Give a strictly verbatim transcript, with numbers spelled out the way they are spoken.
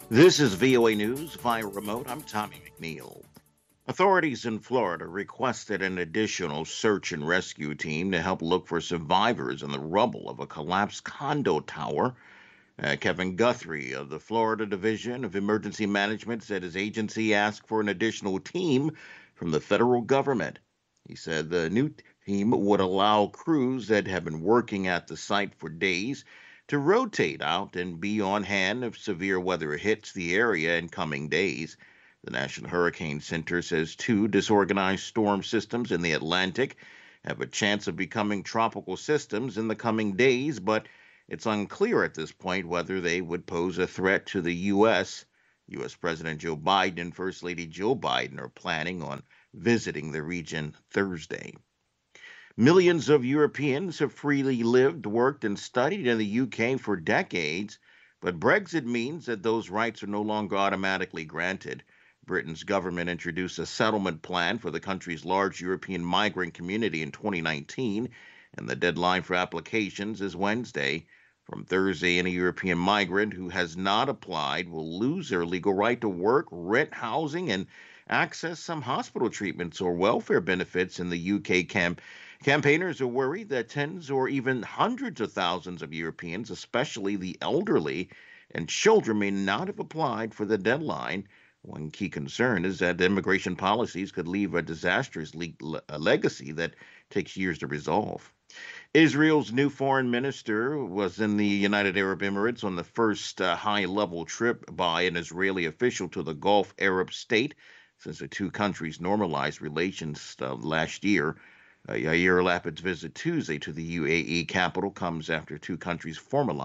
This is V O A News via remote. I'm Tommy McNeil. Authorities in Florida requested an additional search and rescue team to help look for survivors in the rubble of a collapsed condo tower. Uh, Kevin Guthrie of the Florida Division of Emergency Management said his agency asked for an additional team from the federal government. He said the new team would allow crews that have been working at the site for days to rotate out and be on hand if severe weather hits the area in coming days. The National Hurricane Center says two disorganized storm systems in the Atlantic have a chance of becoming tropical systems in the coming days, but it's unclear at this point whether they would pose a threat to the U S. U S. President Joe Biden and First Lady Jill Biden are planning on visiting the region Thursday. Millions of Europeans have freely lived, worked, and studied in the U K for decades, but Brexit means that those rights are no longer automatically granted. Britain's government introduced a settlement plan for the country's large European migrant community in twenty nineteen, and the deadline for applications is Wednesday. From Thursday, any European migrant who has not applied will lose their legal right to work, rent housing, and access some hospital treatments or welfare benefits in the U K. Camp. Campaigners are worried that tens or even hundreds of thousands of Europeans, especially the elderly and children, may not have applied for the deadline. One key concern is that immigration policies could leave a disastrous le- legacy that takes years to resolve. Israel's new foreign minister was in the United Arab Emirates on the first uh, high level trip by an Israeli official to the Gulf Arab state since the two countries normalized relations uh, last year. Uh, Yair Lapid's visit Tuesday to the U A E capital comes after two countries formalized